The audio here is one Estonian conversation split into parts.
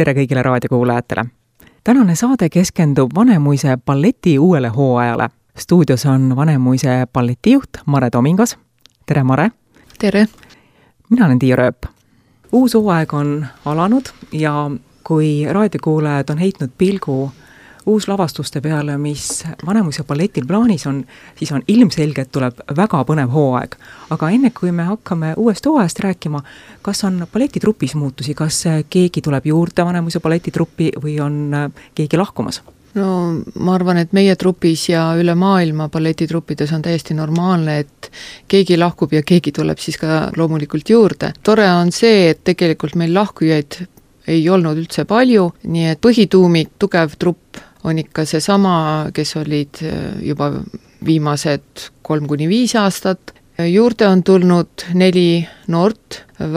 Tere kõigile raadiokuulajatele! Tänane saade keskendub Vanemuise balleti uuele hooajale. Stuudios on Vanemuise balletijuht Mare Tomingas. Tere, Mare! Tere! Mina olen Tiia Rööp. Uus hooaeg on alanud ja kui raadiokuulajad on heitnud pilgu uuslavastuste peale, mis Vanemuise balletil plaanis on, siis on ilmselge, et tuleb väga põnev hooaeg. Aga enne kui me hakkame uuest hooajast rääkima, kas on balletitrupis muutusi, kas keegi tuleb juurde Vanemuise balletitruppi või on keegi lahkumas? No ma arvan, et meie trupis ja üle maailma balletitruppides on täiesti normaalne, et keegi lahkub ja keegi tuleb siis ka loomulikult juurde. Tore on see, et tegelikult meil lahkujaid ei olnud üldse palju, nii et põhituumik, tugev trupp on ikka seesama, kes olid juba viimased 3-5 aastat. Juurde on tulnud 4 noort,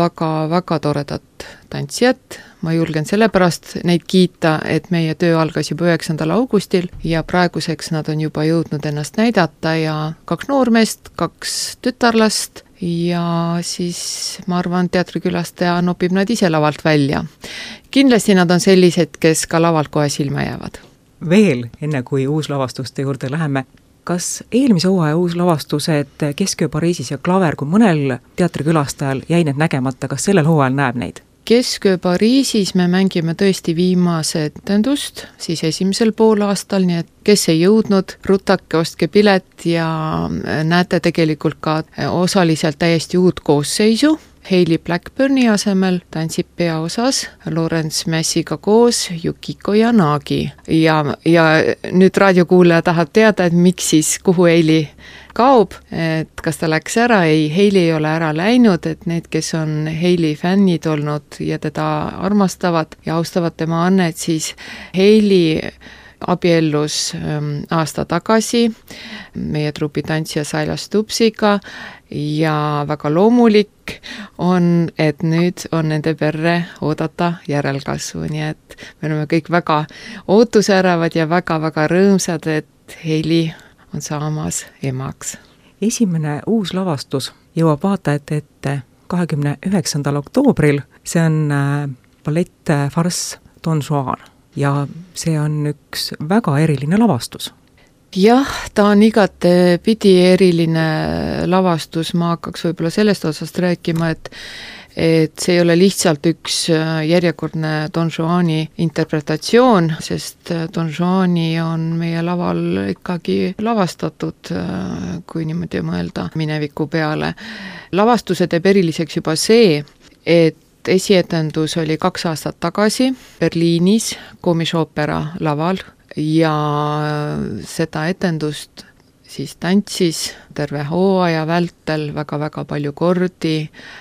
väga toredat tantsijat. Ma julgen sellepärast neid kiita, et meie töö algas juba 9. augustil ja praeguseks nad on juba jõudnud ennast näidata ja 2 noormeest, 2 tütarlast ja siis ma arvan, teatrikülastaja nopib nad ise lavalt välja. Kindlasti nad on sellised, kes ka lavalt kohe silma jäävad. Veel enne kui uuslavastuste juurde läheme, kas eelmise hooaja uuslavastused Kesköö Pariisis ja Klaver, kui mõnel teatrikülastajal jäi need nägemata, kas sellel hooajal näeb neid? Kesköö Pariisis me mängime tõesti viimase etendust, siis esimesel poolaastal, nii et kes ei jõudnud, rutake, ostke pilet ja näete tegelikult ka osaliselt täiesti uut koosseisu. Hayley Blackburni asemel tantsib peaosas Lawrence Massiga koos Yukiko Yanagi. Ja nüüd raadiokuulaja tahab teada, et miks siis, kuhu Hayley kaob, et kas ta läks ära, ei, Hayley ei ole ära läinud, et need, kes on Hayley fännid olnud ja teda armastavad ja austavad tema annet, siis Hayley abiellus aasta tagasi meie trupi tantsija Saila Stupsiga ja väga loomulik on, et nüüd on nende perre oodata järelkasvu, nii et me oleme kõik väga ootusärevad ja väga rõõmsad, et Hayley on saamas emaks. Esimene uus lavastus jõuab vaatajate ette 29. oktoobril. See on ballett farss Don Juan ja see on üks väga eriline lavastus. Jah, ta on igatepidi eriline lavastus, ma hakkaks võib-olla sellest osast rääkima, et see ei ole lihtsalt üks järjekordne Don Juani interpretatsioon, sest Don Juani on meie laval ikkagi lavastatud, kui niimoodi mõelda mineviku peale. Lavastuse teeb eriliseks juba see, et esietendus oli 2 aastat tagasi Berliinis Komisoopera laval ja seda etendust siis tantsis terve hooaja vältel väga palju kordi,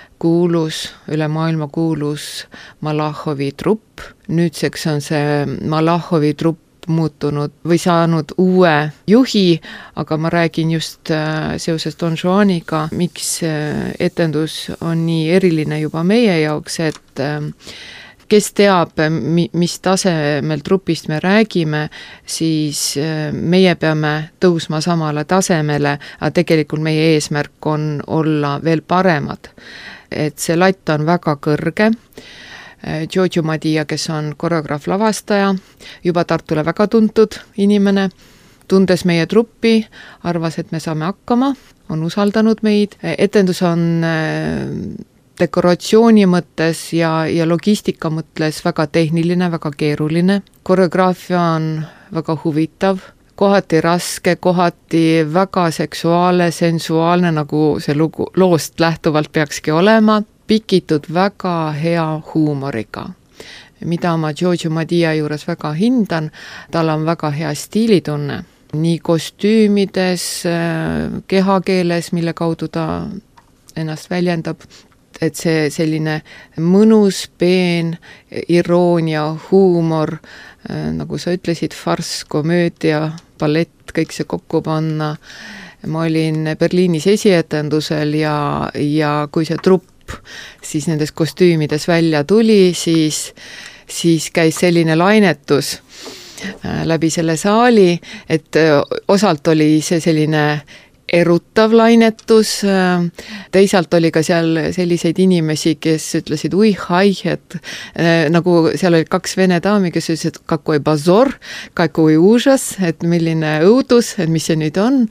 üle maailma kuulus Malachovi trupp. Nüüdseks on see Malachovi trupp muutunud või saanud uue juhi, aga ma räägin just seoses Don Juaniga, miks etendus on nii eriline juba meie jaoks, et kes teab, mis tasemel trupist me räägime, siis meie peame tõusma samale tasemele, aga tegelikult meie eesmärk on olla veel paremad. Et see latt on väga kõrge. Giorgio Madia, kes on koreograaf lavastaja, juba Tartule väga tuntud inimene, tundes meie truppi, arvas, et me saame hakkama, on usaldanud meid. Etendus on dekoratsiooni mõttes ja logistika mõttes väga tehniline, väga keeruline. Koreograafia on väga huvitav, kohati raske, kohati väga seksuaalne, sensuaalne, nagu see loost lähtuvalt peakski olema, pikitud väga hea huumoriga, mida ma Giorgio Madia juures väga hindan. Tal on väga hea stiilitunne, nii kostüümides, kehakeeles, mille kaudu ta ennast väljendab, et see selline mõnus, peen, iroonia, huumor, nagu sa ütlesid, farss, komöödia, ballett, kõik see kokku panna. Ma olin Berliinis esietendusel ja kui see trupp siis nendes kostüümides välja tuli, siis käis selline lainetus läbi selle saali, et osalt oli see selline erutav lainetus, teisalt oli ka seal selliseid inimesi, kes ütlesid hai, et nagu seal oli 2 vene daami, kes ütlesid kakoi bazor, kakoi uužas, et milline õudus, et mis see nüüd on.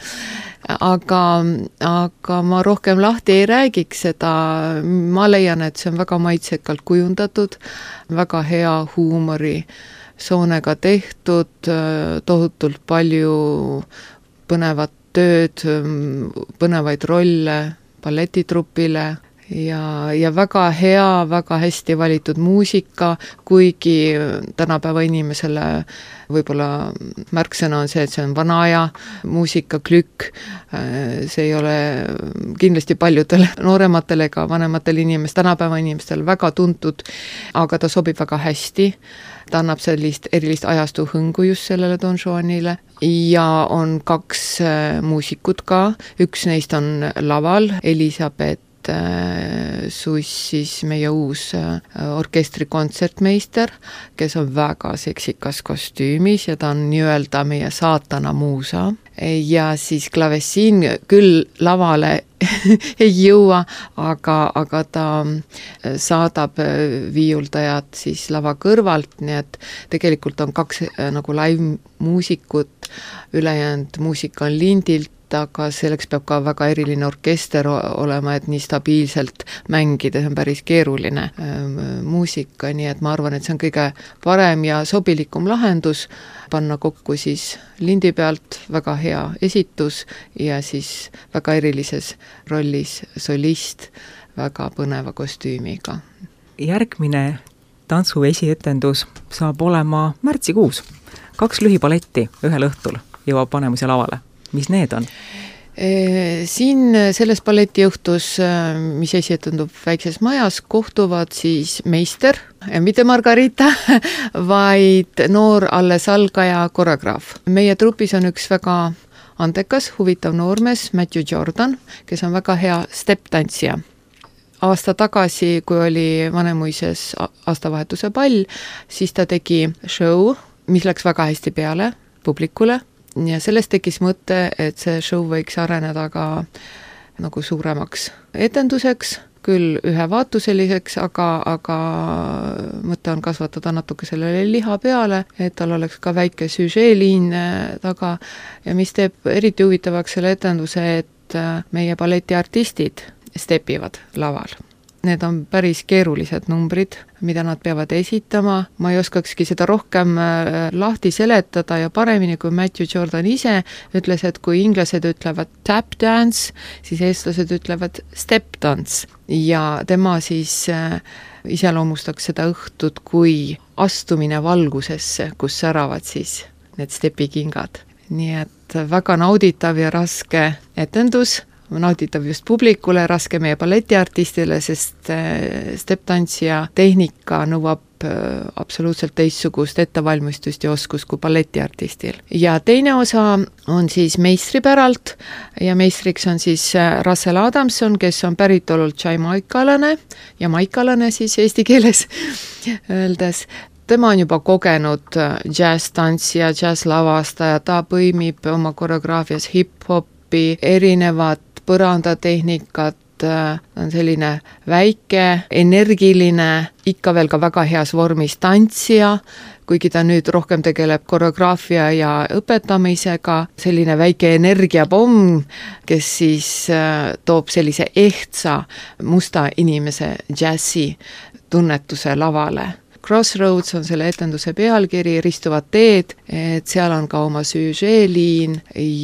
Aga ma rohkem lahti ei räägiks seda, ma leian, et see on väga maitsekalt kujundatud, väga hea huumori soonega tehtud, tohutult palju põnevat tööd, põnevaid rolle balletitrupile ja väga hea, väga hästi valitud muusika, kuigi tänapäeva inimesele võib-olla märksõna on see, et see on vana aja muusikaklükk, see ei ole kindlasti paljudele noorematele ega vanematele tänapäeva inimestele väga tuntud, aga ta sobib väga hästi. Ta annab sellist erilist ajastu hõngu just sellele Don Juanile ja on 2 muusikut ka, üks neist on laval, Elisabeth Suss, siis meie uus orkestri kontsertmeister, kes on väga seksikas kostüümis ja ta on nii-öelda meie saatana muusa ja siis klavessiin küll lavale ei jõua, aga ta saadab viiuldajad siis lava kõrvalt, nii et tegelikult on 2 nagu live-muusikut, ülejäänud muusika on lindilt, aga selleks peab ka väga eriline orkester olema, et nii stabiilselt mängida, see on päris keeruline muusika, nii et ma arvan, et see on kõige parem ja sobilikum lahendus, panna kokku siis lindi pealt väga hea esitus ja siis väga erilises rollis solist väga põneva kostüümiga. Järgmine tantsu esietendus saab olema märtsikuus. 2 lühipaletti ühel õhtul jõuab Vanemuise lavale. Mis need on? Siin selles balletiõhtus, mis esietendub Väikses majas, kohtuvad siis meister, mitte Margarita, vaid noor alles algaja koreograaf. Meie trupis on üks väga andekas, huvitav noormees, Matthew Jordan, kes on väga hea step-tantsija. Aasta tagasi, kui oli Vanemuises aastavahetuse pall, siis ta tegi show, mis läks väga hästi peale publikule, ja sellest tekkis mõte, et see show võiks areneda ka nagu suuremaks etenduseks, küll ühevaatuseliseks, aga mõte on kasvatada natuke sellele liha peale, et tal oleks ka väike süžeeliin taga ja mis teeb eriti huvitavaks selle etenduse, et meie balletiartistid stepivad laval. Need on päris keerulised numbrid, mida nad peavad esitama. Ma ei oskakski seda rohkem lahti seletada ja paremini kui Matthew Jordan ise ütles, et kui inglased ütlevad tap dance, siis eestlased ütlevad step dance. Ja tema siis iseloomustaks seda õhtut kui astumine valgusesse, kus säravad siis need stepikingad. Nii et väga nauditav ja raske etendus, nauditav just publikule, raske meie balletiartistile, sest step-tantsija tehnika nõuab absoluutselt teistsugust ettevalmistust ja oskust kui balletiartistil. Ja teine osa on siis meistripäralt ja meistriks on siis Russell Adamson, kes on päritolult jamaikalane ja maikalane siis eesti keeles öeldes. Tema on juba kogenud jazz-tantsija, jazz-lavastaja, ta põimib oma koreograafias hip-hopi, erinevad põrandatehnikat, on selline väike, energiline, ikka veel ka väga heas vormis tantsija, kuigi ta nüüd rohkem tegeleb koreograafia ja õpetamisega, selline väike energiapomm, kes siis toob sellise ehtsa musta inimese džässi tunnetuse lavale. Crossroads on selle etenduse pealkiri, ristuvad teed, et seal on ka oma süžeeliin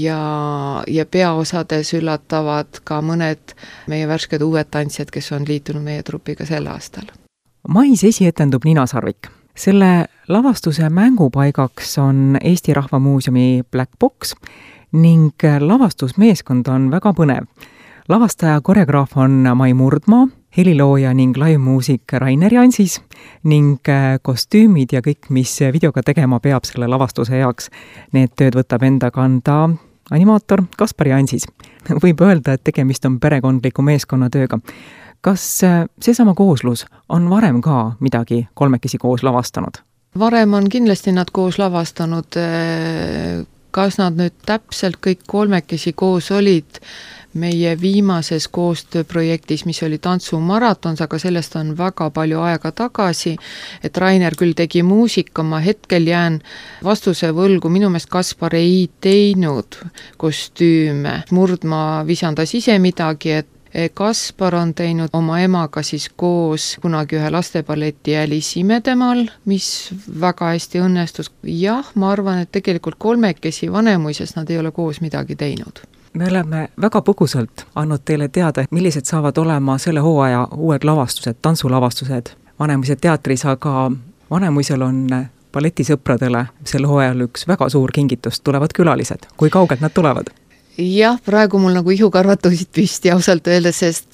ja peaosades üllatavad ka mõned meie värsked uued tantsijad, kes on liitunud meie trupiga sel aastal. Mais esietendub Nina Sarvik. Selle lavastuse mängupaigaks on Eesti Rahva Muuseumi Black Box ning lavastusmeeskond on väga põnev. Lavastaja koreograaf on Mai Murdmaa, helilooja ning live-muusik Rainer Jansis ning kostüümid ja kõik, mis videoga tegema peab selle lavastuse heaks. Need tööd võtab enda kanda animaator Kaspar Jansis. Võib öelda, et tegemist on perekondliku meeskonnatööga. Kas seesama kooslus on varem ka midagi kolmekesi koos lavastanud? Varem on kindlasti nad koos lavastanud kas nad nüüd täpselt kõik kolmekesi koos olid meie viimases koostööprojektis, mis oli tantsumaratons, aga sellest on väga palju aega tagasi, et Rainer küll tegi muusika, ma hetkel jään vastuse võlgu, minu meelest Kaspar ei teinud kostüüme, Murdma visandas ise midagi, et Kaspar on teinud oma emaga siis koos kunagi ühe lastepalleti Alice imedemaal, mis väga hästi õnnestus. Jah, ma arvan, et tegelikult kolmekesi Vanemuises nad ei ole koos midagi teinud. Me oleme väga põgusalt andnud teile teada, millised saavad olema selle hooaja uued lavastused, tantsulavastused Vanemuise teatris, aga Vanemuisel on balletisõpradele sel hooajal üks väga suur kingitus, tulevad külalised. Kui kaugelt nad tulevad? Jah, praegu mul nagu ihukarvad tõusid püsti ausalt öeldes, sest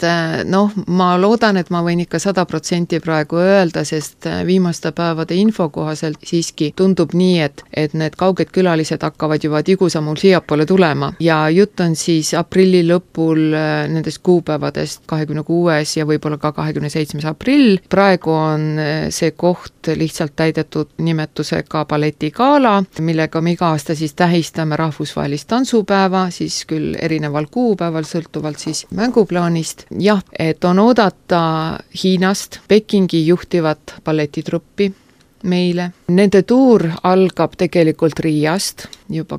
ma loodan, et ma võin ikka 100% praegu öelda, sest viimaste päevade info kohaselt siiski tundub nii, et need kauged külalised hakkavad juba tigusamul siiapoole tulema. Ja jutt on siis aprilli lõpul nendest kuupäevadest 26. ja võib-olla ka 27. aprill. Praegu on see koht lihtsalt täidetud nimetusega balletigala, millega me iga aasta siis tähistame rahvusvahelist tantsupäeva, siis küll erineval kuupäeval, sõltuvalt siis mänguplaanist. Jah, et on oodata Hiinast Pekingi juhtivat balletitruppi meile. Nende tuur algab tegelikult Riiast, juba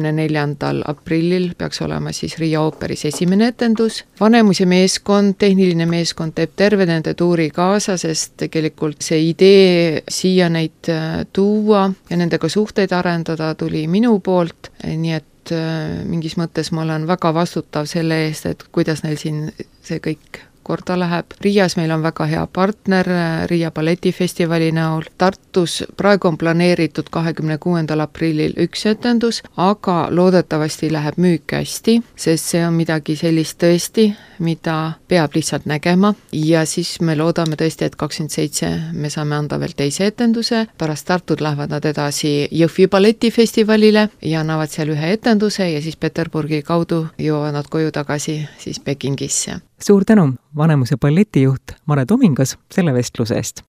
24. aprillil peaks olema siis Riia ooperis esimene etendus. Vanemuise meeskond, tehniline meeskond teeb terve nende tuuri kaasa, sest tegelikult see idee siia neid tuua ja nendega suhteid arendada tuli minu poolt, nii et mingis mõttes ma olen väga vastutav selle eest, et kuidas neil siin see kõik korda läheb. Riias meil on väga hea partner Riia balletifestivali näol. Tartus praegu on planeeritud 26. aprillil üks etendus, aga loodetavasti läheb müük hästi, sest see on midagi sellist tõesti, mida peab lihtsalt nägema ja siis me loodame tõesti, et 27 me saame anda veel teise etenduse. Pärast Tartud lähevad nad edasi Jõhvi balletifestivalile ja annavad seal ühe etenduse ja siis Peterburgi kaudu jõuavad nad koju tagasi siis Pekingisse. Suur tänu, Vanemuise balletijuht Mare Tomingas selle vestluse eest!